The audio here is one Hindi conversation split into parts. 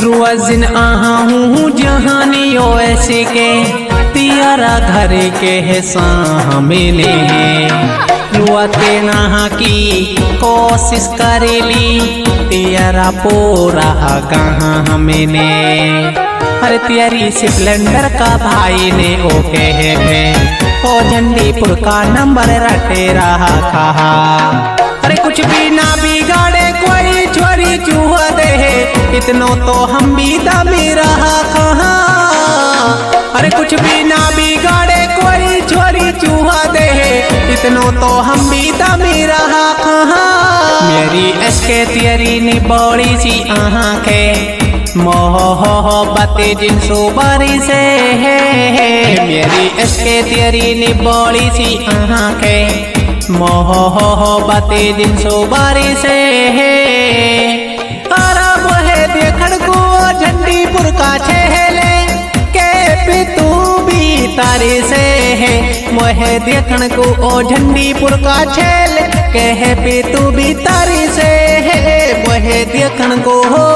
रुआजिन आहा हूँ जहानियो ऐसे के तियारा घर के है सामने रुआ के नहा की कोशिश करेली तियारा पूरा कहाँ मैंने। अरे तियारी स्प्लेंडर का भाई ने ओ कहे ओ झंडीपुर का नंबर रटे रहा कहा। अरे कुछ भी ना बिगाड़े कोई छोरी चूहा दे इतनो तो हम भी दमी रहा कहा। अरे कुछ भी ना बिगाड़े कोई छोरी चूहा दे इतनो तो हम भी दमी रहा कहा। मेरी एसके तियरी नी बड़ी सी आहा के मोहब्बते जिनसो बारी से है। मेरी एसके तियरी नी बड़ी सी आहा के मोहब्बते जिनसो बारी से है। आराम है देखण को झंडीपुर का छेले के पितू भी तारी से है। मोहे देखण को ओ झंडीपुर का छेले के पितू भी तारी से है। मोहे देखण को हो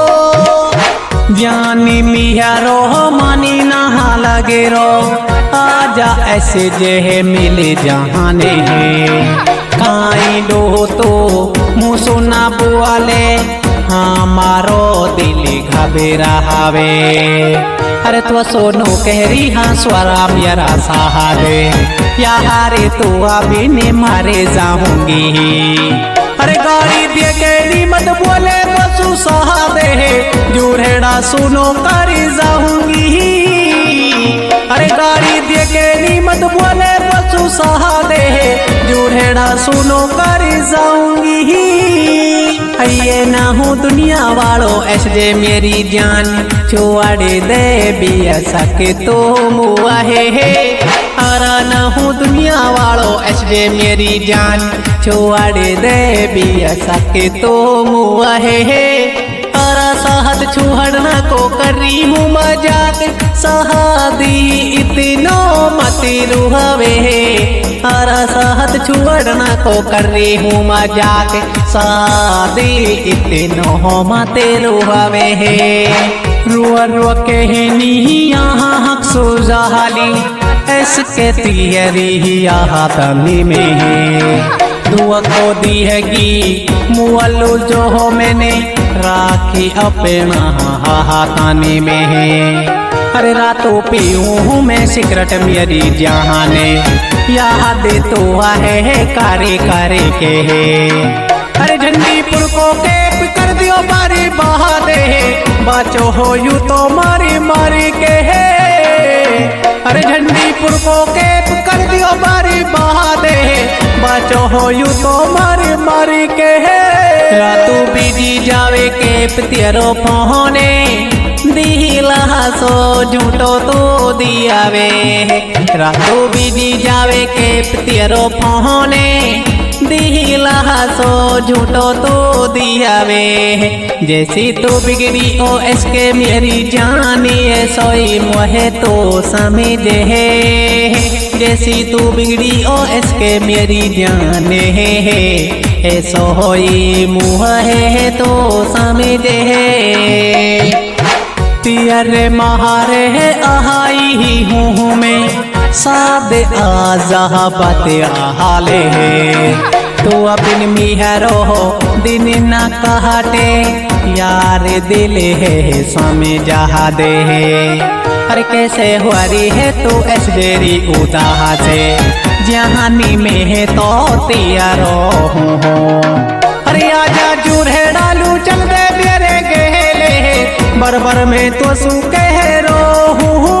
जानी मिया रो मानी नहा लगे रो आजा ऐसे जे मिले जहाने काई डो तो मुँह सुना बुआले हमारो दिल घबरा हवे। अरे तो सोनो कहरी हाँ स्वरा मेरा सहारे यारे तो अभी ने मारे जाऊंगी। अरे गाड़ी दिए के मत बोले बसु सहा दे जुड़ेड़ा सुनो करी जाऊंगी। अरे गाड़ी दिए के मत बोले बसु सहा दे जुड़ेड़ा सुनो करी जाऊंगी। ये ना हूँ दुनिया वालों ऐसे मेरी जान छोड़े दे बिया सके तो मुआ है। अरा ना हूँ दुनिया वालों ऐसे मेरी जान छोड़े दे बिया सके तो मुआ है। अरा साहत छुहड़ना को करी हूँ मजाक सहादी इतनो मती रुहवे। अरा साहत छुहड़ना को करी हूँ मजाक सहादी इतनो मते रुहवे। रुआ रुआ कहनी यहाँ हक सुजाली ऐसके तियरी यहाँ तनी में है। दुआ को दी है की मुअल्लू जो हो मैंने राखी अपना हाथानी में है। अरे रातों पीऊँ हूँ मैं सिगरेट मेरी जहाने याद तो है कारे कारे के है। अरे झंडीपुर को कैप कर दियो बारी बहा दे बचो हो यू तो मारी मारी के है। अरे झंडीपुर को कैप कर दियो बारी बहा दे बचो हो यू तो मारी मारी के है। रातू बीजी जावे कैप तेरो फोने दिला सो झूठो तो दियावे। रातू बीजी जावे कैप तेरो फोने दिला सो झूठो तो दियावे। जैसी तो बिगड़ी ओ इसके मेरी जानी है सोई मोहे तो समझे है। जैसी तू बिगड़ी ओ इसके मेरी जाने है ऐसो होई मुँह है तो समझे है। तियरे महारे है आहाई ही हूँ मैं सादे आजा बाते आहाले है। तो अपन मिहरो दिन न कहते यार दिल है स्वामी जहा दे। अरे कैसे हुआरी है तो ऐसरी उदाह से जहानी में है तो तियारो हूँ। अरे आजा जुड़े डालू चल दे मेरे गहले बरबर में तो सू कह रो हूँ।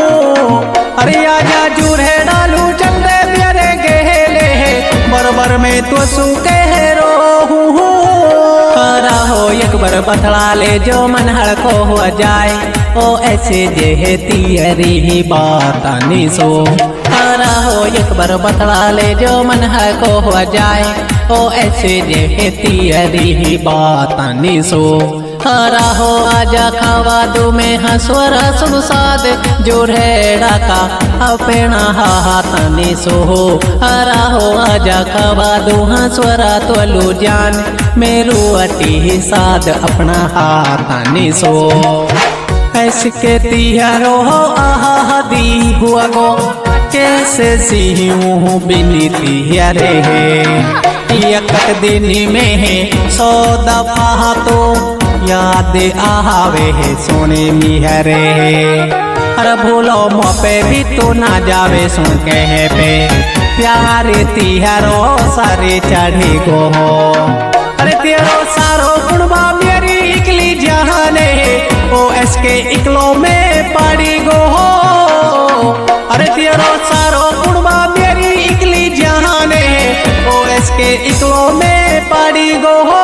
अरे आजा जुड़े डालू चल दे मेरे गहले बरबर में तो सू कह रो हूँ। करा हो एक बार बतला ले जो मन हड़को हो जाए ओ ऐसे जे तियरी ही बात नहीं सो। करा हो एक बार बतला ले जो मन हड़को हो जाए ओ ऐसे जे तियरी ही बात नहीं सो। हरा हो आजा खावा दो में हंसवरा सुसाद जो रेड़ा का अपना हाथाने सो हो। हरा हो आजा खावा दो हंसवरा तो जान मेरो अटी साद अपना हाथाने सो। ऐसे के तिहारो हो आहा दी हुआ गो कैसे सी हूँ बिनी तिहारे एक दिन में है 100 दफा तो याद आवे है सोने मिहरे। अरे भूलो मोपे भी तो ना जावे सुन के पे प्यारे तिहारो सारे चढ़े गो हो। अरे तेरो सारो गुणबा मेरी इकली जहाने ओ एसके इकलो में पड़ी गो हो। अरे तेरो सारो गुणबा मेरी इकली जहाने ओ एसके इकलो में पड़ी गो हो।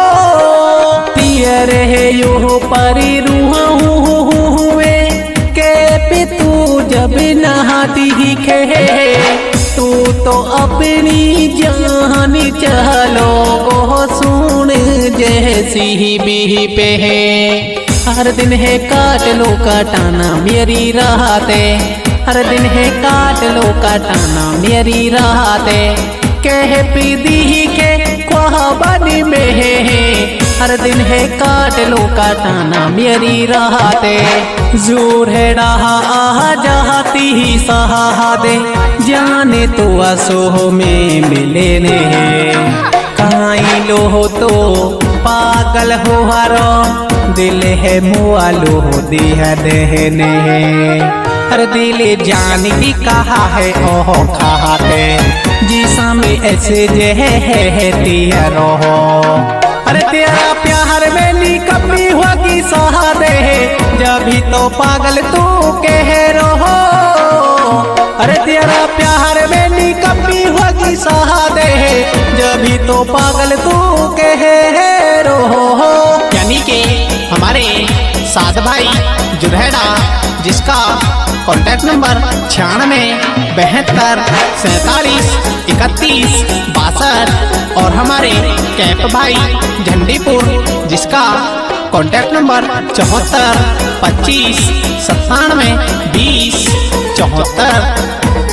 तियरे यो परी रूहा हुए के पितू जब नहाती खे तू तो अपनी जान चलो गो सुन जैसी भी पे है। हर दिन है काट लो काटाना मेरी राहते हर दिन है काट लो काटाना मेरी राहते कह पीदी के ख्वाबानी में है। हर दिन है काट लो काटाना मेरी राहते जोर है रहा आ जाती ही सहा दे जाने तो असो में मिले ने काई लो तो पागल हो हरो दिल है मुआलो दिया देने। हर दिल जान की कहा है ओह खाते जिसा में ऐसे जे है तियारो हो। अरे तेरा प्यार में नी कभी होगी सहा दे जब भी तो पागल तू कह रहो। अरे तेरा प्यार में नी कभी होगी सहा दे जब भी तो पागल तू कह रहो। यानी कि हमारे साथ भाई जुरहेड़ा जिसका कॉन्टैक्ट नंबर 96 72 47 31 62 और हमारे कैप भाई झंडीपुर जिसका कॉन्टैक्ट नंबर 74 25 97 20 74।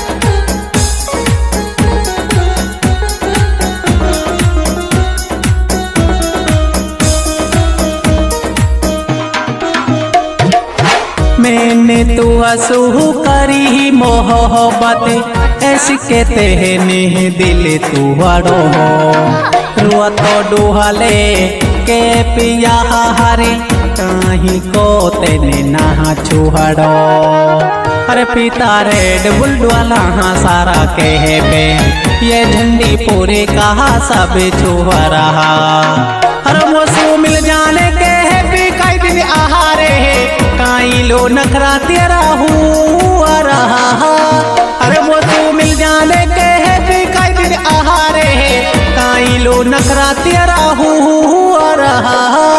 मैंने तो असू करी मोहब्बत ऐसी कहते हैं ने दिल तू हड़ो रुआ तो डुहले के पिया हरे कहीं को तेने ना छुहड़ो। अरे पिता रेड बुलडवाला सारा कह पे ये झंडी पूरे कहा सब छुआ रहा। हर मौसू मिल जाने के है भी कई दिन आहारे काई लो नखरा तेरा हुआ रहा। अरे वो तू मिल जाने के है भी कई दिन आहारे काई लो नखरा तेरा हुआ रहा।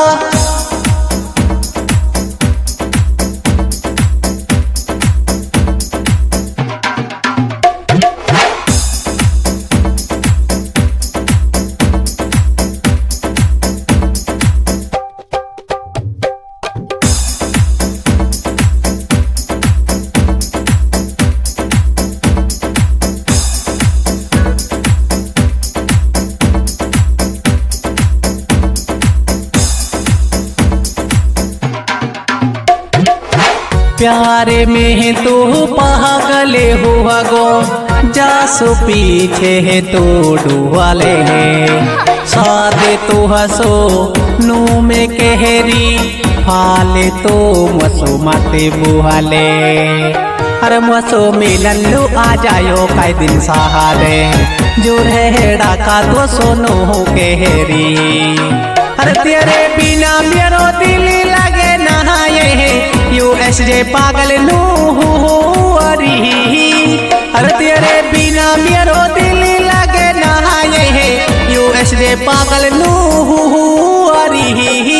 प्यारे में तो पागल हुआ गो जासो पीछे है तो डुवाले सादे तो हसो नू में कहरी फाले तो मसो माते बुहाले। अरे मसो मिलन लो आ जायो कई दिन सहारे जो रेड़ा का तो सोनो कहरी। अरे तेरे बिना मेरो दिल लगे नहाए यूएसजे पागल नू अरी। अरे तेरे बिना मेरो दिल लगे नहाए यूएसजे पागल नू अरी।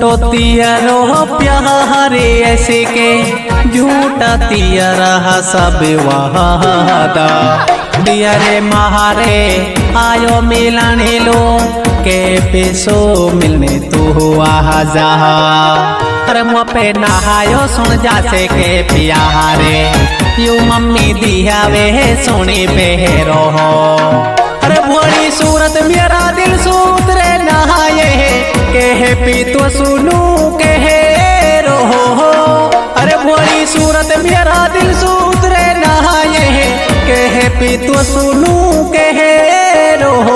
तियरो प्यारे ऐसे के झूठा तियरा सब वादा दिया रे महारे आयो मिलाने लो के पेसो मिलने तू आजा अरे मुँह पे नहायो सुन जासे के प्यारे यू मम्मी दिया वे सोनी पे रहो अरे भोली सूरत मेरा दिल सूत्रे नहाए के पी तो सुनू के रहो अरे भोली सूरत मेरा दिल सूत्रे नहाए के पी तो सुनू के रहो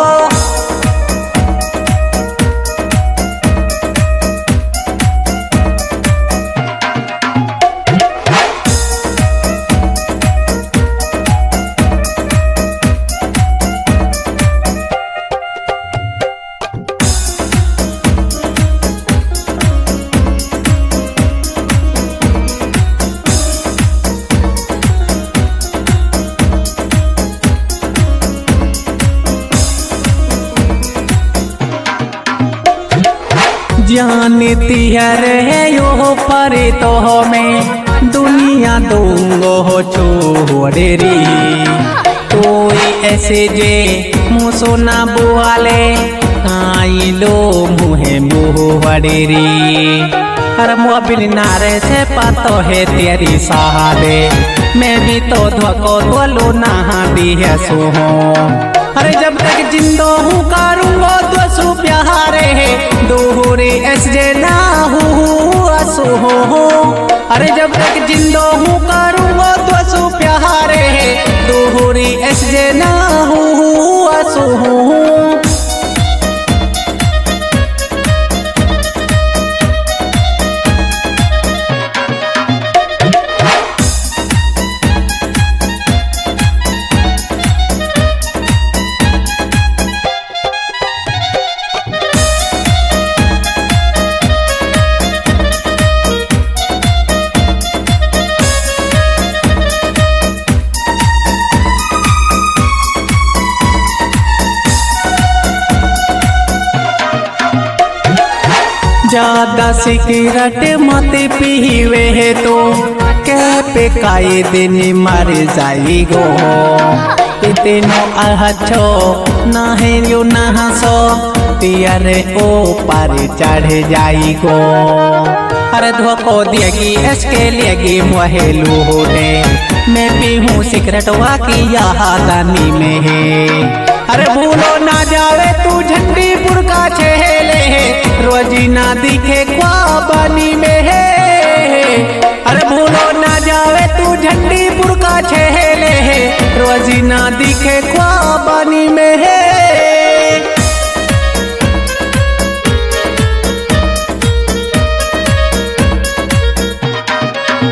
जानती है यो परे तो में दुनिया दूंगो हो छोड़ेरी कोई ऐसे जे मुसो ना बुआले आई लो मुहे मुहड़ेरी हर मुबिल नारे से पातो है तेरी सहारे मैं भी तो धोको बोलो नहा दी है सोहो अरे जब तक जिंदो हूँ करूँगो दोसु प्यारे दोहरे ऐसे ना हूँ असो हो अरे जब तक जिंदो हूँ करूँगो दोसु प्यारे दोहरे ऐसे ना हूँ असो हो ज्यादा सिगरेट मत पीवे तो कै पे काए दिन मर जाएगो इतनो अच्छो नहेलो नहसो तियरे ओ पर चढ़ जाएगो अरे धोको देगी इसके लेगी मोहेलू होने मैं पीहूँ सिगरेट वाकी यादानी में है अरे भूलो ना जावे तू झंडीपुर का चेहले रोजी ना दिखे ख्वाबानी में है अरे भूलो ना जावे तू झंडीपुर का चेहले रोजी ना दिखे